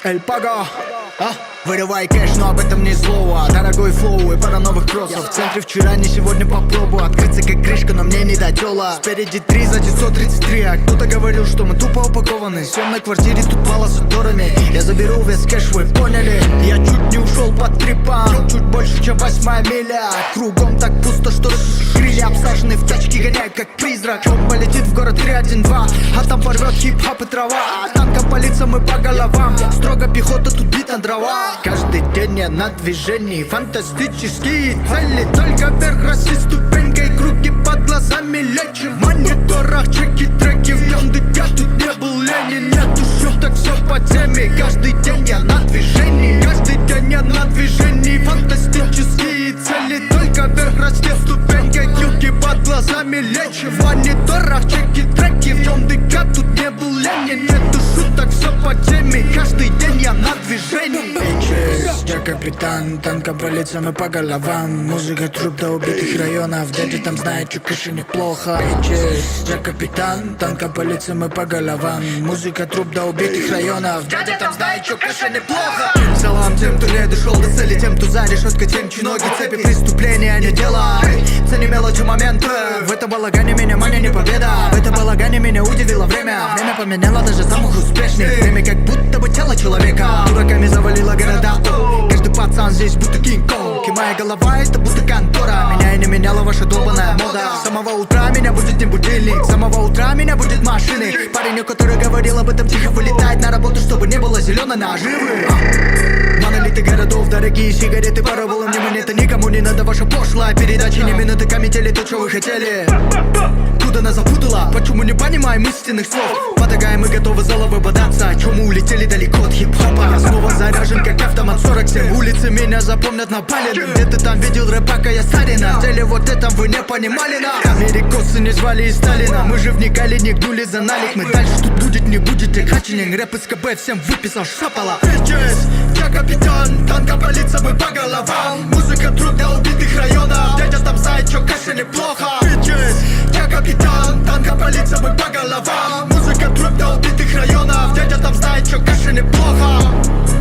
Эль Паго. Вырывай кэш, но об этом ни слова. Дорогой флоу и пара новых кроссов. В центре вчера, не сегодня попробую открыться как крышка, но мне не до дела. Спереди 3, сзади 133. А кто-то говорил, что мы тупо упакованы. В съемной квартире тут мало с уторами. Я заберу весь кэш, вы поняли? Я чуть не ушел под трипом. Чуть больше, чем 8 миля. Кругом так пусто, что крылья обсажены в тачке, гоняют как призрак. Он полетит в город 312, а там порвет хип-хоп и трава. А танком палится мы по головам. Строго пехота, тут бит на дрова. Каждый день я на движении, фантастические цели. Только вверх расти ступенькой, круги под глазами лечим. В мониторах чеки, треки, в нем дыхя, тут не был Ленин. Нету шуток, все по теме. Каждый день я на движении, каждый день я на движении. Фантастические цели, только вверх расти ступенькой, круги под глазами лечим. В мониторах чеки, треки, в нем дыхя, тут не был Ленин. Нету шуток, все по теме. Каждый день я на движении. Я капитан, танком по лицам и по головам. Музыка труп до убитых районов. Дядя там знает, что кэши неплохо. Я капитан, танком по лицам и по головам. Музыка труп до убитых районов. Дядя там знает, что кэши неплохо. Салам тем, кто не дошел до цели, тем, кто за решеткой, тем, чьи ноги цепи. Преступления не дело. Цени мелочи моменты. В этом балагане меня маня не победа. В этом балагане меня удивило время. Время поменяло даже самых успешных. Время как будто бы тело человека. Дураками завалило города. Каждый пацан здесь будто Кинг-Конг. И моя голова это будто контора. Меня и не меняла ваша долбаная мода. С самого утра меня будет не будильник. С самого утра меня будет машины. Парень, который говорил об этом, тихо вылетает на работу, чтобы не было зеленой наживы. Монолиты городов, дорогие сигареты, пара было мне монеты. Никому не надо ваша пошлая передача. Не минуты метели, то, что вы хотели. Куда нас запутала? Почему не понимаем истинных слов? Потагаем и готовы зала выбодаться. Чему улетели далеко от хип-хопа? Снова заряжен, как автомат 47. Улицы меня запомнят напаленным. Где ты там видел рэп, пока я Сталина? В деле вот этом вы не понимали нас. Америкосы не звали из Сталина. Мы же вникали, не гнули за налик. Мы дальше тут будет, не будет и хачинг. Рэп из КБ всем выписал шапала. Я капитан, танком по лицам и по головам. Музыка труп для убитых районов. Дядя там знает, что кэши неплохо. Я капитан, танком по лицам и по головам. Музыка труп для убитых районов. Дядя там знает, что кэши неплохо.